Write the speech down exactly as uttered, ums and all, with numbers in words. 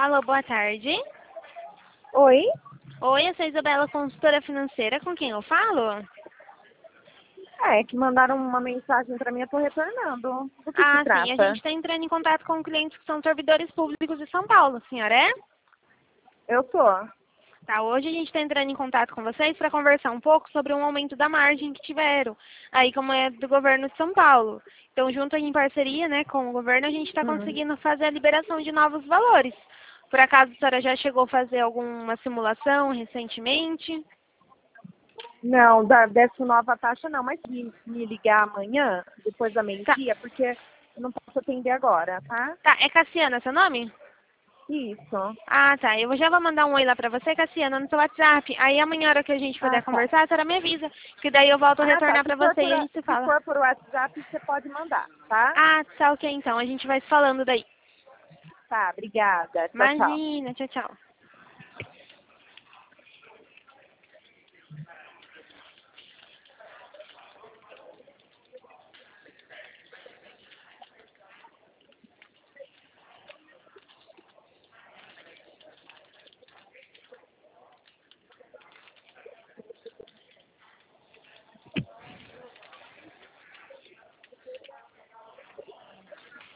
Alô, boa tarde. Oi? Oi, eu sou a Isabela, consultora financeira. Com quem eu falo? É, que mandaram uma mensagem pra mim, eu tô retornando. Do que se Ah, sim. A gente trata? está entrando em contato com clientes que são servidores públicos de São Paulo. A senhora é? Eu tô. Tá, hoje a gente está entrando em contato com vocês para conversar um pouco sobre um aumento da margem que tiveram, aí como é do governo de São Paulo. Então, junto em parceria, né, com o governo, a gente está Hum. conseguindo fazer a liberação de novos valores. Por acaso a senhora já chegou a fazer alguma simulação recentemente? Não, da, dessa nova taxa não, mas me, me ligar amanhã, depois da Tá, meio-dia, porque eu não posso atender agora, tá? tá, é Cassiana seu nome? Isso. Ah, tá. Eu já vou mandar um oi lá pra você, Cassiana, no seu WhatsApp. Aí amanhã, a hora que a gente Ah, puder tá. conversar, a senhora me avisa. Que daí eu volto a Ah, tá. retornar Se pra for você por, e a gente se se fala. for por WhatsApp, você pode mandar, tá? Ah, tá ok então. A gente vai se falando daí. Tá, obrigada. Tchau, tchau. Imagina. Tchau, tchau.